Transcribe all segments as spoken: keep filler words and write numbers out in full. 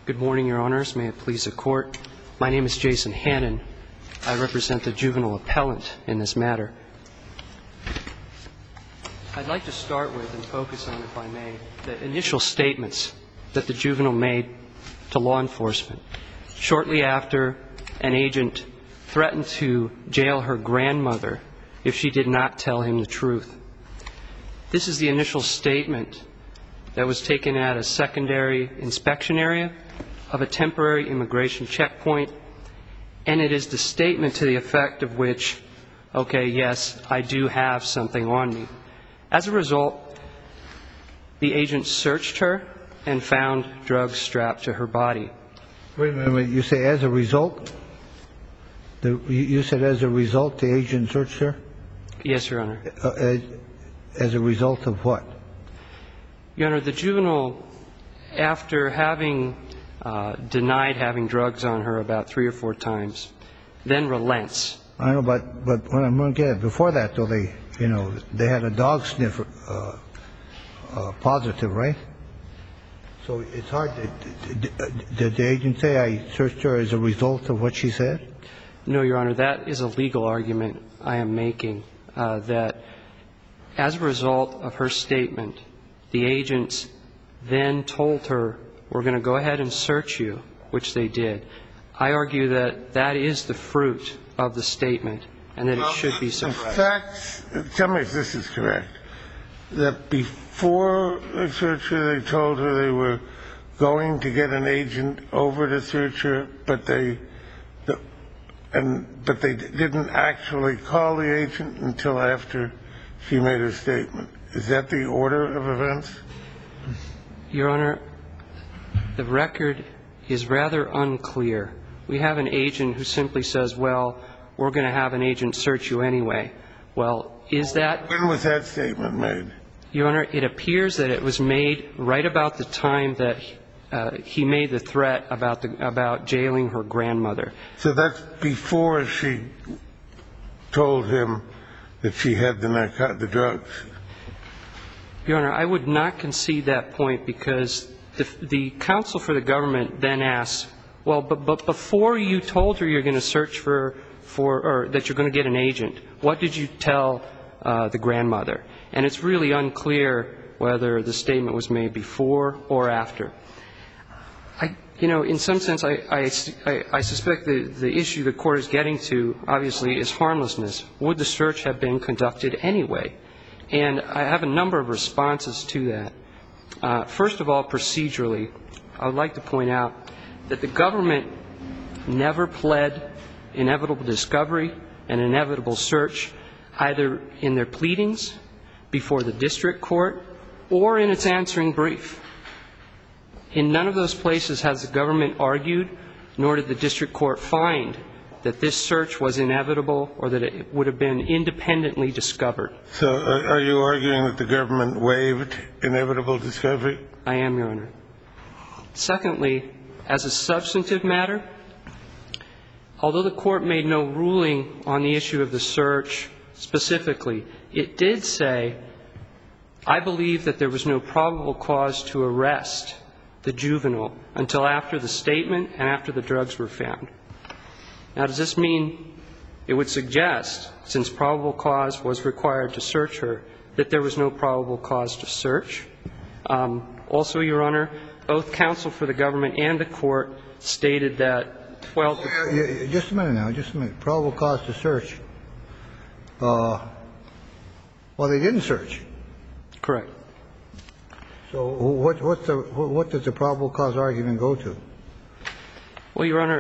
Good morning, Your Honors. May it please the Court. My name is Jason Hannon. I represent the juvenile appellant in this matter. I'd like to start with and focus on, if I may, the initial statements that the juvenile made to law enforcement shortly after an agent threatened to jail her grandmother if she did not tell him the truth. This is the initial statement that was taken at a secondary inspection area of a temporary immigration checkpoint, and it is the statement to the effect of which, okay, yes, I do have something on me. As a result, the agent searched her and found drugs strapped to her body. Wait a minute, you say as a result? The, you said as a result the agent searched her? Yes, Your Honor. Uh, as, as a result of what? Your Honor, the juvenile, after having uh, denied having drugs on her about three or four times, then relents. I know, but but what I'm going to get at, before that, though, they, you know, they had a dog sniff uh, uh, positive, right? So it's hard. To, did the agent say I searched her as a result of what she said? No, Your Honor. That is a legal argument I am making, uh, that as a result of her statement, the agents then told her, we're going to go ahead and search you, which they did. I argue that that is the fruit of the statement and that it should be suppressed. In fact, tell me if this is correct, that before they searched her, they told her they were going to get an agent over to search her, but they and but they didn't actually call the agent until after she made her statement. Is that the order of events? Your Honor, the record is rather unclear. We have an agent who simply says, well, we're going to have an agent search you anyway. Well, is that... When was that statement made? Your Honor, it appears that it was made right about the time that uh, he made the threat about the, about jailing her grandmother. So that's before she told him that she had the narco- the drugs. Your Honor, I would not concede that point because the, the counsel for the government then asks, well, but, but before you told her you're going to search for, for or that you're going to get an agent, what did you tell uh, the grandmother? And it's really unclear whether the statement was made before or after. I, you know, in some sense, I, I, I, I suspect the, the issue the Court is getting to, obviously, is harmlessness. Would the search have been conducted anyway? And I have a number of responses to that. Uh, first of all, procedurally, I would like to point out that the government never pled inevitable discovery and inevitable search either in their pleadings before the district court or in its answering brief. In none of those places has the government argued, nor did the district court find that this search was inevitable or that it would have been independently discovered. So are you arguing that the government waived inevitable discovery? I am, Your Honor. Secondly, as a substantive matter, although the Court made no ruling on the issue of the search specifically, it did say, I believe that there was no probable cause to arrest the juvenile until after the statement and after the drugs were found. Now, does this mean it would suggest, since probable cause was required to search her, that there was no probable cause to search? Um, also, Your Honor, both counsel for the government and the Court stated that twelve... Just a minute now, just a minute. Probable cause to search. Uh, well, they didn't search. Correct. So what, what's the, what does the probable cause argument go to? Well, Your Honor,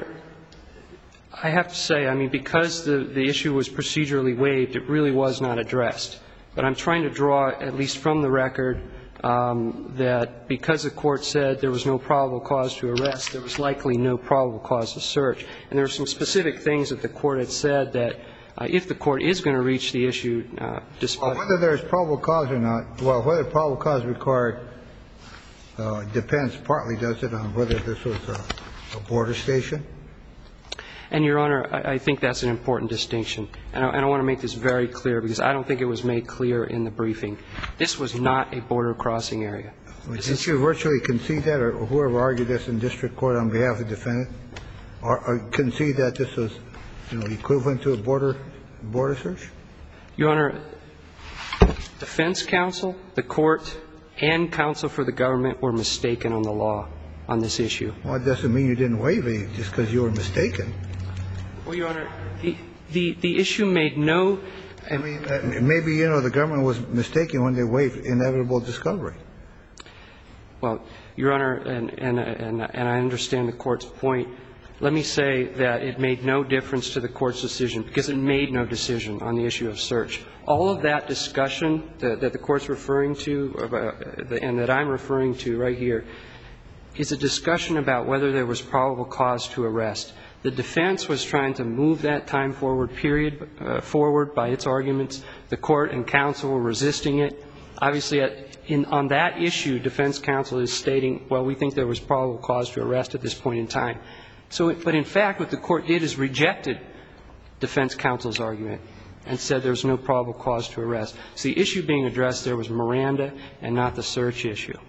I have to say, I mean, because the, the issue was procedurally waived, it really was not addressed. But I'm trying to draw, at least from the record, um, that because the Court said there was no probable cause to arrest, there was likely no probable cause to search. And there are some specific things that the Court had said that uh, if the Court is going to reach the issue, uh, despite... Well, whether there's probable cause or not, well, whether probable cause required uh, depends partly, does it, on whether this was a, a border station? And, Your Honor, I, I think that's an important distinction. And I, and I want to make this very clear because I don't think it was made clear in the briefing. This was not a border crossing area. Did you virtually concede that, or whoever argued this in district court on behalf of the defendant, or, or concede that this was, you know, equivalent to a border border search? Your Honor, defense counsel, the court, and counsel for the government were mistaken on the law on this issue. Well, it doesn't mean you didn't waive it just because you were mistaken. Well, Your Honor, the the, the issue made no. I mean, uh, maybe, you know, the government was mistaken when they waived inevitable discovery. Well, Your Honor, and, and, and, and I understand the Court's point. Let me say that it made no difference to the Court's decision because it made no decision on the issue of search. All of that discussion that, that the Court's referring to uh, and that I'm referring to right here is a discussion about whether there was probable cause to arrest. The defense was trying to move that time forward period uh, forward by its arguments. The Court and counsel were resisting it. Obviously, at, in, on that issue, defense counsel is stating, well, we think there was probable cause to arrest at this point in time. So, but in fact, what the Court did is rejected defense counsel's argument and said there was no probable cause to arrest. So the issue being addressed there was Miranda and not the search issue.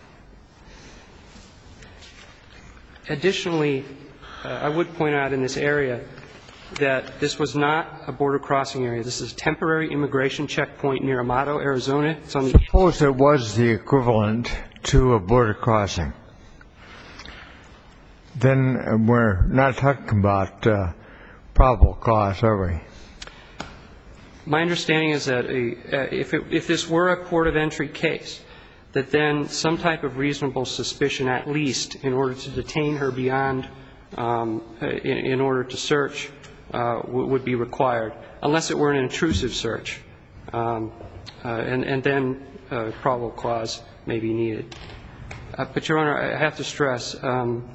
Additionally, uh, I would point out in this area that this was not a border crossing area. This is a temporary immigration checkpoint near Amado, Arizona. It's on the Suppose it was the equivalent to a border crossing. Then we're not talking about uh, probable cause, are we? My understanding is that a, uh, if, it, if this were a port of entry case, that then some type of reasonable suspicion, at least, in order to detain her beyond, um, in, in order to search, uh, w- would be required, unless it were an intrusive search. Um, uh, and, and then uh, probable cause may be needed. Uh, but, Your Honor, I have to stress, um,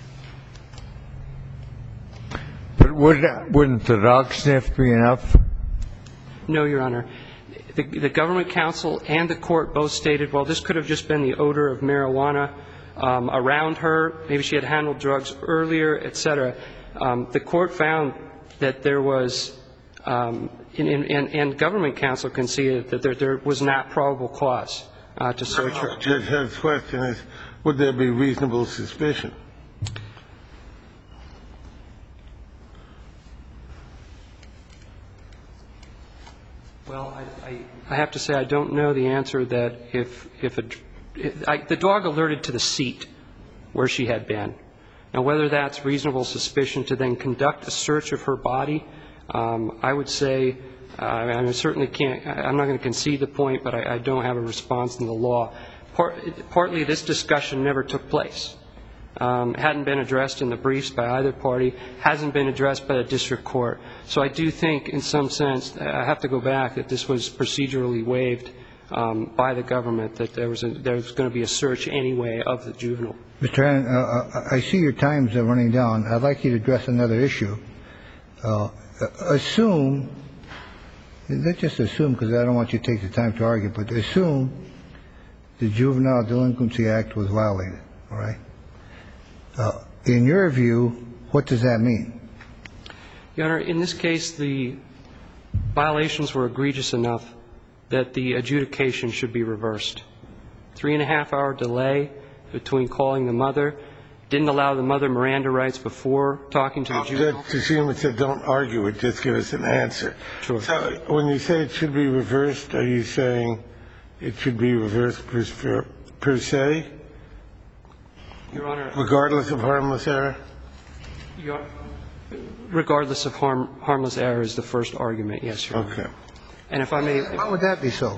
But would, wouldn't the dog sniff be enough? no, Your Honor. The, the government counsel and the Court both stated, well, this could have just been the odor of marijuana um, around her. Maybe she had handled drugs earlier, et cetera. Um, the Court found that there was, um, in, in, and, and government counsel conceded that there, there was not probable cause uh, to search her. Judge Head's question is, would there be reasonable suspicion? Well, I, I, I have to say I don't know the answer that if, if, a, if I, the dog alerted to the seat where she had been. Now, whether that's reasonable suspicion to then conduct a search of her body, um, I would say, uh, I, I certainly can't, I'm not going to concede the point, but I, I don't have a response in the law. Part, partly this discussion never took place. Um, hadn't been addressed in the briefs by either party, hasn't been addressed by the district court. So I do think, in some sense, I have to go back, that this was procedurally waived um, by the government, that there was, a, there was going to be a search anyway of the juvenile. Mister Hannon, uh, I see your time's running down. I'd like you to address another issue. Uh, assume, let's just assume, because I don't want you to take the time to argue, but assume the Juvenile Delinquency Act was violated, all right? Uh, in your view, what does that mean? Your Honor, in this case, the violations were egregious enough that the adjudication should be reversed. Three and a half hour delay between calling the mother, didn't allow the mother Miranda rights before talking to the juvenile. Judge Tsushima said don't argue it, just give us an answer. Sure. So when you say it should be reversed, are you saying it should be reversed per, per se? Your Honor, Regardless of harmless error? Your, regardless of harm, harmless error is the first argument, yes, Your Honor. Okay. And if I may... Why would that be so?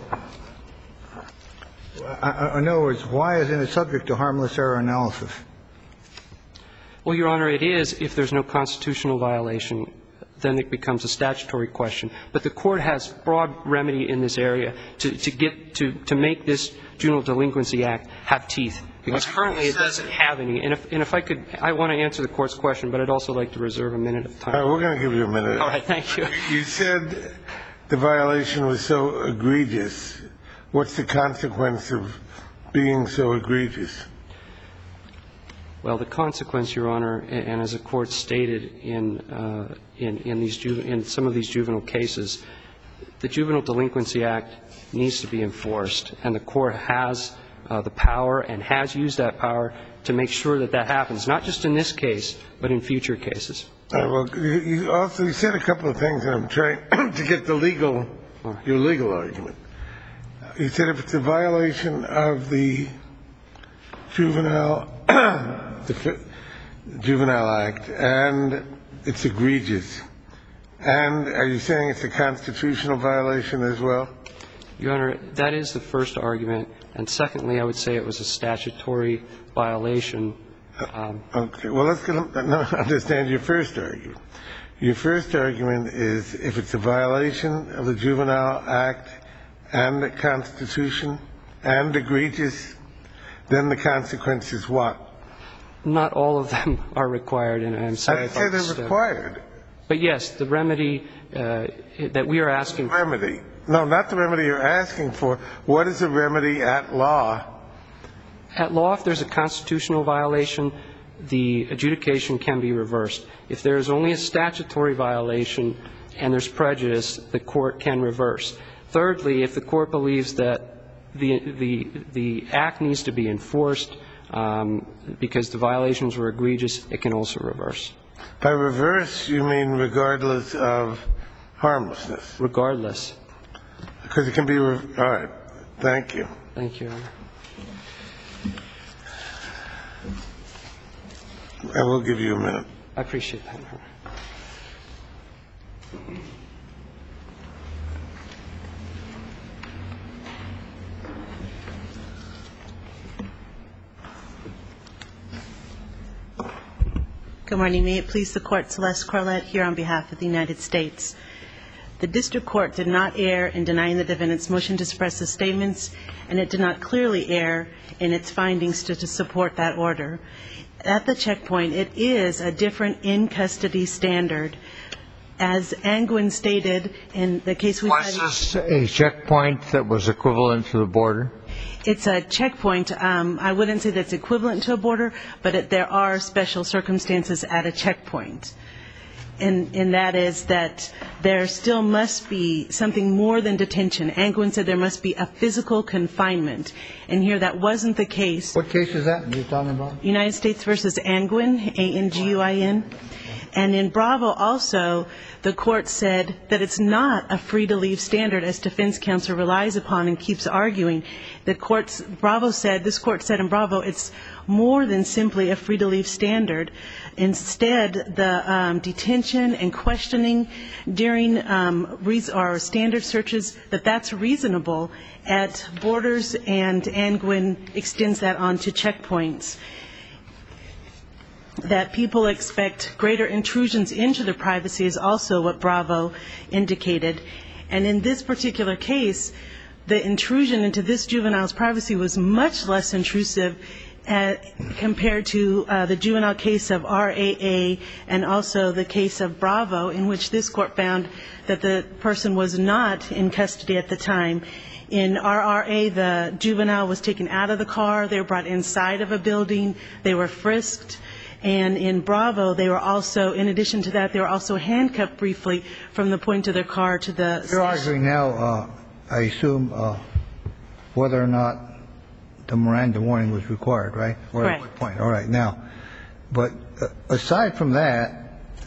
I, I, in other words, why isn't it subject to harmless error analysis? Well, Your Honor, it is if there's no constitutional violation, then it becomes a statutory question. But the Court has broad remedy in this area to, to get to, to make this Juvenile Delinquency Act have teeth. Because currently it doesn't have any. And if, and if I could, I want to answer the Court's question, but I'd also like to reserve a minute of time. All right, we're going to give you a minute. All right, thank you. You said the violation was so egregious. What's the consequence of being so egregious? Well, the consequence, Your Honor, and, and as the Court stated in, uh, in, in, these ju- in some of these juvenile cases, the Juvenile Delinquency Act needs to be enforced, and the Court has uh, the power and has used that power to make sure that that happens, not just in this case, but in future cases. All right, well, you you also you said a couple of things, and I'm trying to get the legal, right. your legal argument. You said if it's a violation of the juvenile the juvenile act and it's egregious, and are you saying it's a constitutional violation as well? Your Honor, that is the first argument. And secondly, I would say it was a statutory violation. Um, Okay. Well, let's get, no, understand your first argument. Your first argument is if it's a violation of the Juvenile Act and the Constitution and egregious, then the consequence is what? Not all of them are required, and I'm sorry. I if say I they're missed, uh, required. But yes, the remedy uh, that we are asking for. Remedy. No, not the remedy you're asking for. What is the remedy at law? At law, if there's a constitutional violation, the adjudication can be reversed. If there is only a statutory violation and there's prejudice, the court can reverse. Thirdly, if the court believes that the the the act needs to be enforced um, because the violations were egregious, it can also reverse. By reverse, you mean regardless of harmlessness? Regardless. Because it can be, re- all right. Thank you. Thank you, Your Honor. I will give you a minute. I appreciate that, Your Honor. Good morning. May it please the Court, Celeste Corlett here on behalf of the United States. The district court did not err in denying the defendant's motion to suppress the statements, and it did not clearly err in its findings to, to support that order. At the checkpoint, it is a different in-custody standard. As Angwin stated in the case we had. Was this a checkpoint that was equivalent to the border? It's a checkpoint. Um, I wouldn't say that's equivalent to a border, but it, there are special circumstances at a checkpoint. And, and that is that there still must be something more than detention. Angwin said there must be a physical confinement. And here that wasn't the case. What case is that you're talking about? United States versus Angwin, A N G U I N. And in Bravo also, the court said that it's not a free-to-leave standard, as defense counsel relies upon and keeps arguing. The court's, Bravo said, this court said in Bravo, it's more than simply a free-to-leave standard. Instead, the um, detention and questioning during um, re- or standard searches, that that's reasonable at borders, and Angwin extends that on to checkpoints. That people expect greater intrusions into their privacy is also what Bravo indicated. And in this particular case, the intrusion into this juvenile's privacy was much less intrusive uh, compared to uh, the juvenile case of R A A and also the case of Bravo, in which this court found that the person was not in custody at the time. In R R A, the juvenile was taken out of the car. They were brought inside of a building. They were frisked. And in Bravo, they were also, in addition to that, they were also handcuffed briefly from the point of their car to the station. You're arguing now, uh, I assume, uh, whether or not the Miranda warning was required, right? Or Correct. at what point? All right. Now, but uh, aside from that,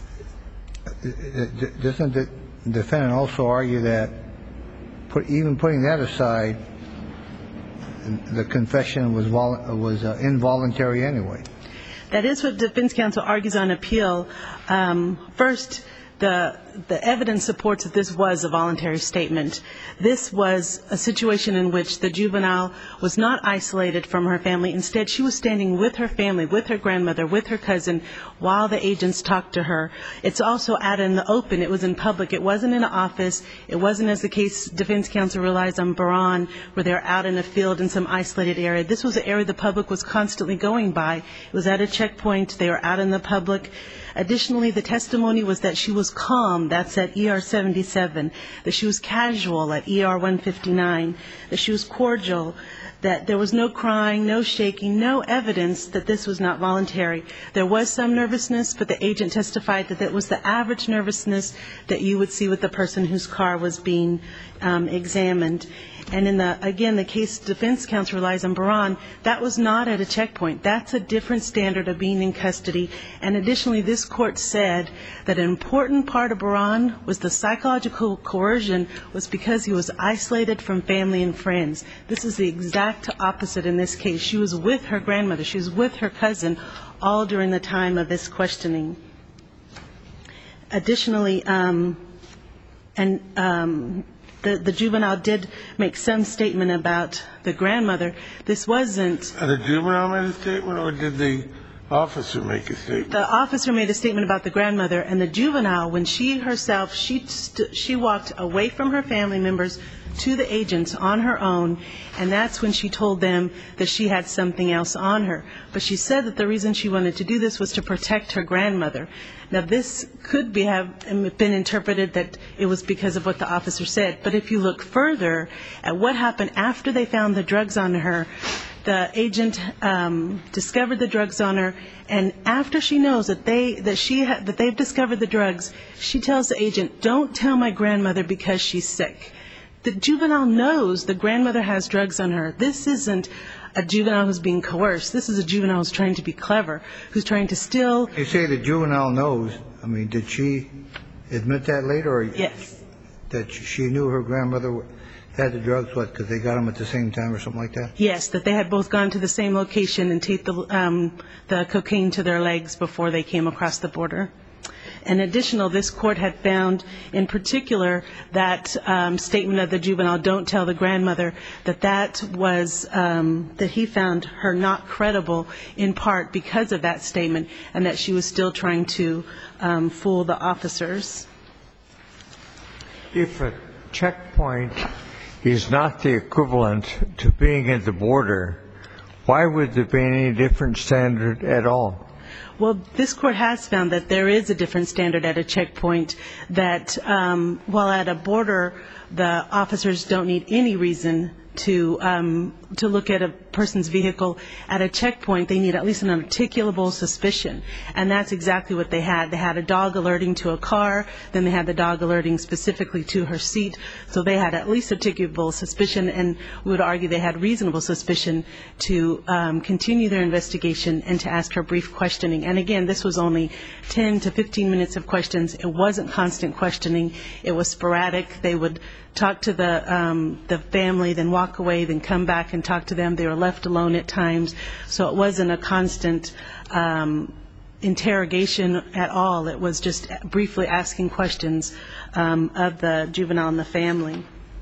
doesn't the defendant also argue that put, even putting that aside, the confession was vol- was uh, involuntary anyway? That is what defense counsel argues on appeal. Um, first, the the evidence supports that this was a voluntary statement. This was a situation in which the juvenile was not isolated from her family. Instead, she was standing with her family, with her grandmother, with her cousin, while the agents talked to her. It's also out in the open. It was in public. It wasn't in an office. It wasn't, as the case defense counsel relies on, Baran, where they're out in a field in some isolated area. This was an area the public was constantly going by. It was at a checkpoint. They were out in the public. Additionally, the testimony was that she was calm. That's at E R seventy-seven. That she was casual at E R one fifty-nine. That she was cordial. That there was no crying, no shaking, no evidence that this was not voluntary. There was some nervousness, but the agent testified that that was the average nervousness that you would see with the person whose car was being um, examined. And in the, again, the case defense counsel relies on Baran, that was not at a checkpoint. That's a different standard of being in custody. And additionally, this court said that an important part of Baran was the psychological coercion was because he was isolated from family and friends. This is the exact opposite in this case. She was with her grandmother. She was with her cousin all during the time of this questioning. Additionally, um, and um, the, the juvenile did make some statement about the grandmother. This wasn't... The juvenile made a statement, or did the officer make a statement? The officer made a statement about the grandmother, and the juvenile, when she herself, she st- she walked away from her family members to the agents on her own, and that's when she told them that she had something else on her. But she said that the reason she wanted to do this was to protect her grandmother. Now, this could be have been interpreted that it was because of what the officer said, but if you look further at what happened after they found the drugs on her, the agent um, discovered the drugs on her, and after she knows that they that she ha- that they've discovered the drugs, she tells the agent, "Don't tell my grandmother because she's sick." The juvenile knows the grandmother has drugs on her. This isn't a juvenile who's being coerced. This is a juvenile who's trying to be clever, who's trying to still... You say the juvenile knows. I mean, did she admit that later? Or Yes. that she knew her grandmother had the drugs, what, because they got them at the same time or something like that? Yes, that they had both gone to the same location and taped the, um, the cocaine to their legs before they came across the border. In addition, this court had found in particular that um, statement of the juvenile, "Don't tell the grandmother," that that was, um, that he found her not credible in part because of that statement, and that she was still trying to um, fool the officers. If a checkpoint is not the equivalent to being at the border, why would there be any different standard at all? Well, this court has found that there is a different standard at a checkpoint, that um, while at a border, the officers don't need any reason to um, to look at a person's vehicle. At a checkpoint, they need at least an articulable suspicion, and that's exactly what they had. They had a dog alerting to a car, then they had the dog alerting specifically to her seat, so they had at least articulable suspicion, and we would argue they had reasonable suspicion to um, continue their investigation and to ask her brief questioning. And again, this was only ten to fifteen minutes of questions. It wasn't constant questioning. It was sporadic. They would talk to the um, the family, then walk away, then come back and talk to them. They were left alone at times, so it wasn't a constant um, interrogation at all. It was just briefly asking questions um, of the juvenile and the family.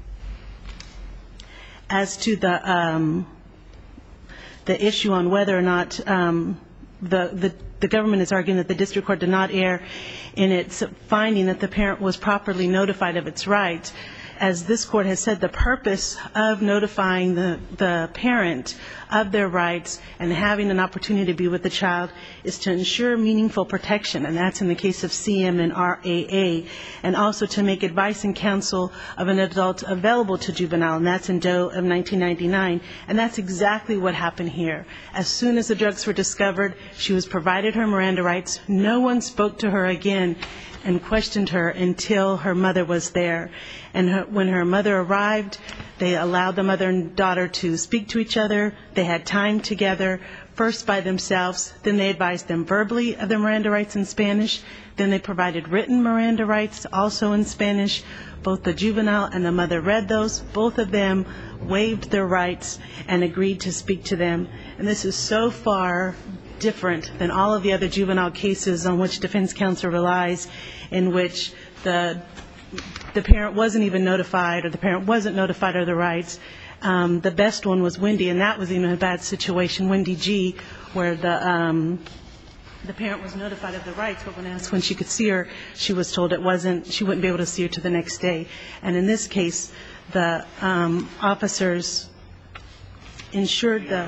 As to the um, the issue on whether or not um, the the the government is arguing that the district court did not err in its finding that the parent was properly notified of its rights. As this court has said, the purpose of notifying the, the parent of their rights and having an opportunity to be with the child is to ensure meaningful protection, and that's in the case of C M and R A A, and also to make advice and counsel of an adult available to juvenile, and that's in Doe of nineteen ninety-nine, and that's exactly what happened here. As soon as the drugs were discovered, she was provided her Miranda rights. No one spoke to her again and questioned her until her mother was there. And her, when her mother arrived, they allowed the mother and daughter to speak to each other. They had time together, first by themselves, then they advised them verbally of their Miranda rights in Spanish, then they provided written Miranda rights also in Spanish. Both the juvenile and the mother read those. Both of them waived their rights and agreed to speak to them. And this is so far different than all of the other juvenile cases on which defense counsel relies, in which the the parent wasn't even notified or the parent wasn't notified of the rights. Um, the best one was Wendy, and that was even a bad situation, Wendy G., where the um, the parent was notified of the rights, but when asked when she could see her, she was told it wasn't, she wouldn't be able to see her to the next day. And in this case, the um, officers ensured the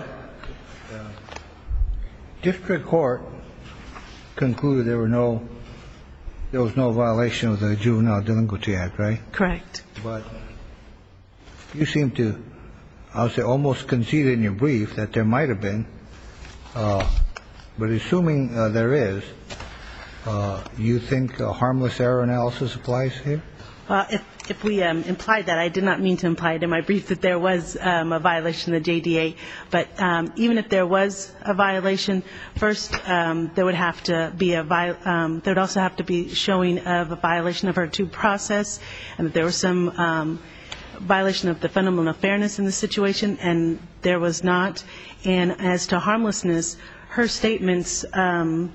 District Court concluded there were no, there was no violation of the Juvenile Delinquency Act, right? correct. But you seem to, I would say, almost concede in your brief that there might have been. Uh, but assuming uh, there is, uh, you think a harmless error analysis applies here? Well, if, if we um, implied that, I did not mean to imply it in my brief that there was um, a violation of the J D A. But um, even if there was a violation, first um, there would have to be a vi- um, there would also have to be showing of a violation of her due process, and that there was some um, violation of the fundamental fairness in the situation, and there was not. And as to harmlessness, her statements um,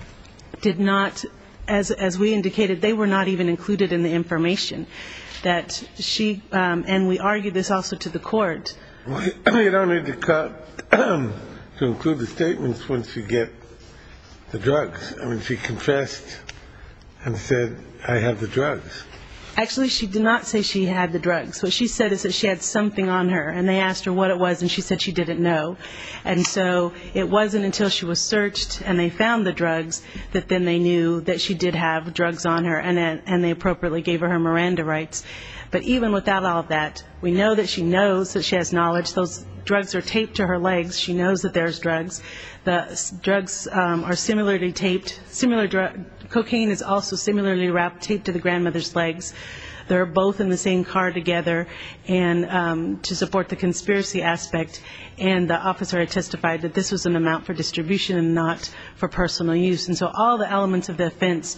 did not. As, as we indicated, they were not even included in the information that she, um, and we argued this also to the court. Well, you don't need to cut to include the statements once you get the drugs. I mean, she confessed and said, I have the drugs. Actually, she did not say she had the drugs. What she said is that she had something on her, and they asked her what it was, and she said she didn't know. And so it wasn't until she was searched and they found the drugs that then they knew that she did have drugs on her, and then, and they appropriately gave her her Miranda rights. But even without all of that, we know that she knows that she has knowledge. Those drugs are taped to her legs. She knows that there's drugs. The s- drugs um, are similarly taped. Similar drug. Cocaine is also similarly wrapped, taped to the grandmother's legs. They're both in the same car together, and um, to support the conspiracy aspect. And the officer had testified that this was an amount for distribution and not for personal use. And so all the elements of the offense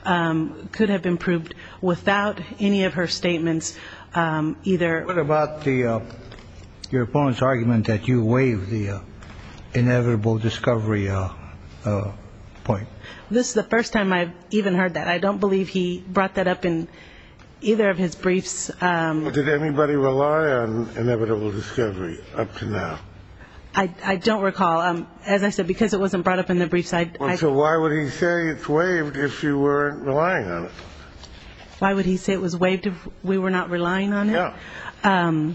um, could have been proved without any of her statements, um, either. What about the uh, your opponent's argument that you waived the uh, inevitable discovery uh, uh, point? This is the first time I've even heard that. I don't believe he brought that up in either of his briefs. Um, Did anybody rely on inevitable discovery up to now? I, I don't recall. Um, as I said, because it wasn't brought up in the briefs, I, Well, I, so why would he say it's waived if you weren't relying on it? why would he say it was waived if we were not relying on it? Yeah. Um,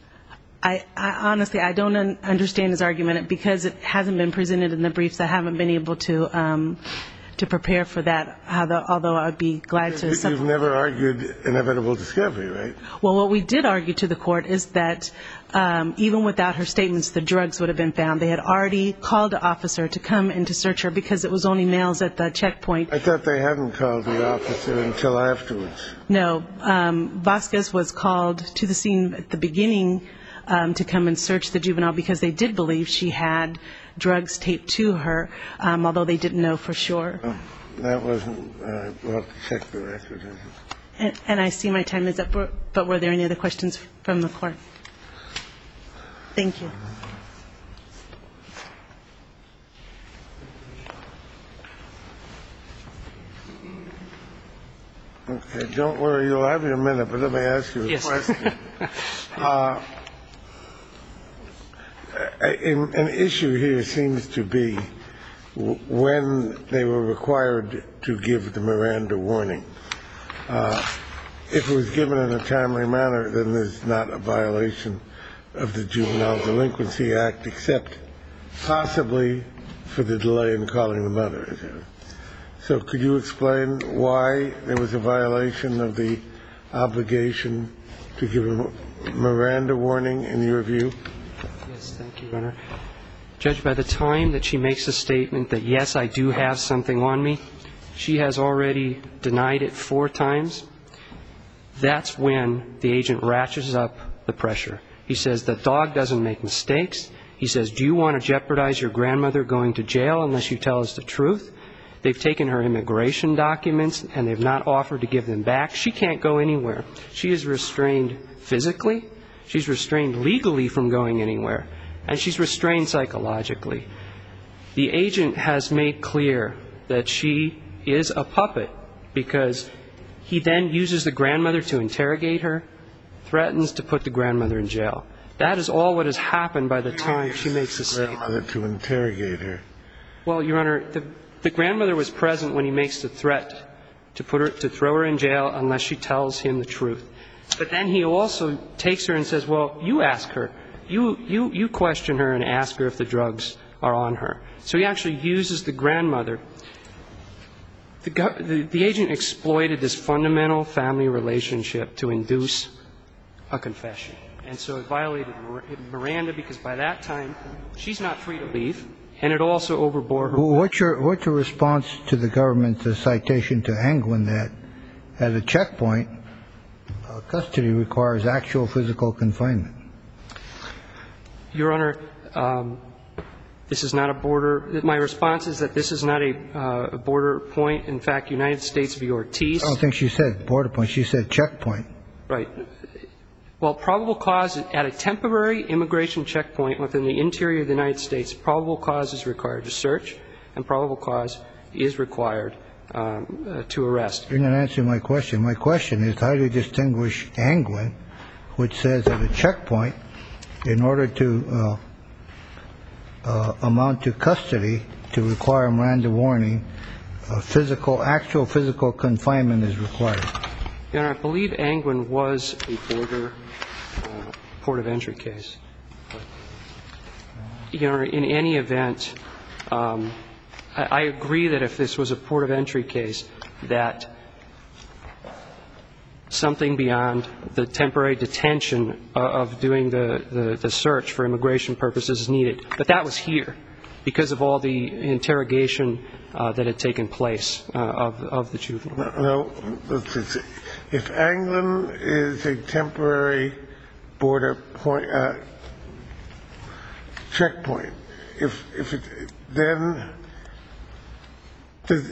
I, I honestly, I don't un- understand his argument. Because it hasn't been presented in the briefs, I haven't been able to um, to prepare for that, although, although I'd be glad to. You- sup- You've never argued inevitable discovery, right? Well, what we did argue to the court is that um, even without her statements, the drugs would have been found. They had already called the officer to come and to search her because it was only males at the checkpoint. I thought they hadn't called the officer until afterwards. No, um, Vasquez was called to the scene at the beginning um, to come and search the juvenile because they did believe she had drugs taped to her, um, although they didn't know for sure. Oh, that wasn't, uh, we'll have to check the record. And, and I see my time is up, but were there any other questions from the court? Thank you. Okay, don't worry, you'll have your minute, but let me ask you a Yes. question. uh, an, an issue here seems to be w- when they were required to give the Miranda warning. Uh, if it was given in a timely manner, then there's not a violation of the Juvenile Delinquency Act, except possibly for the delay in calling the mother. So could you explain why there was a violation of the obligation to give a Miranda warning in your view? Yes, thank you, Your Honor. Judge, by the time that she makes a statement that, yes, I do have something on me, she has already denied it four times. That's when the agent ratchets up the pressure. He says the dog doesn't make mistakes. He says, do you want to jeopardize your grandmother going to jail unless you tell us the truth? They've taken her immigration documents and they've not offered to give them back. She can't go anywhere. She is restrained physically. She's restrained legally from going anywhere. And she's restrained psychologically. The agent has made clear that she is a puppet because he then uses the grandmother to interrogate her, threatens to put the grandmother in jail. That is all what has happened by the time she makes a statement. Grandmother to interrogate her. Well, Your Honor, the, the grandmother was present when he makes the threat to put her, to throw her in jail unless she tells him the truth. But then he also takes her and says, well, you ask her. You, you, you question her and ask her if the drugs are on her. So he actually uses the grandmother. The, the, the agent exploited this fundamental family relationship to induce a confession. And so it violated Miranda because by that time she's not free to leave, and it also overbore her. What's your what's your response to the government's citation to Anglin that at a checkpoint uh, custody requires actual physical confinement. Your Honor, um, this is not a border. My response is that this is not a uh, border point. In fact, United States v. Ortiz. I don't think she said border point. She said checkpoint. Right. Well, probable cause at a temporary immigration checkpoint within the interior of the United States, probable cause is required to search, and probable cause is required um, uh, to arrest. You're not answering my question. My question is, how do you distinguish Angwin, which says at a checkpoint, in order to uh, uh, amount to custody, to require a Miranda warning, uh, physical, actual physical confinement is required? Your Honor, I believe Angwin was a border uh, port of entry case. Your Honor, in any event, um, I, I agree that if this was a port of entry case, that something beyond the temporary detention of doing the, the, the search for immigration purposes is needed. But that was here because of all the interrogation uh, that had taken place uh, of, of the juvenile. No, if Anglin is a temporary border point, uh, checkpoint, if, if it, then does,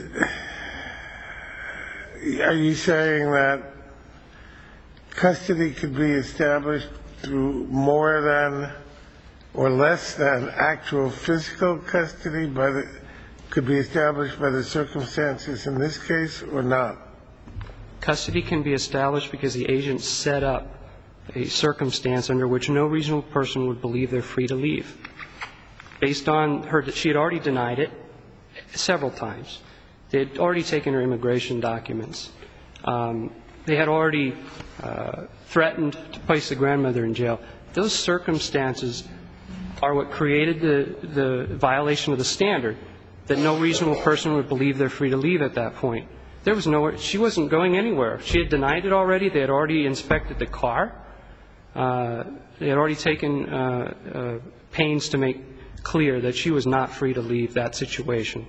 are you saying that custody could be established through more than or less than actual physical custody by the, could be established by the circumstances in this case or not? Custody can be established because the agent set up a circumstance under which no reasonable person would believe they're free to leave. Based on her, she had already denied it several times. They had already taken her immigration documents. Um, they had already uh, threatened to place the grandmother in jail. Those circumstances are what created the, the violation of the standard, that no reasonable person would believe they're free to leave at that point. There was nowhere. She wasn't going anywhere. She had denied it already. They had already inspected the car. Uh, they had already taken uh, uh, pains to make clear that she was not free to leave that situation.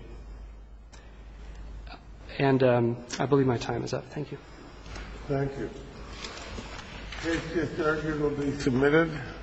And um, I believe my time is up. Thank you. Thank you. Case just argued will be submitted.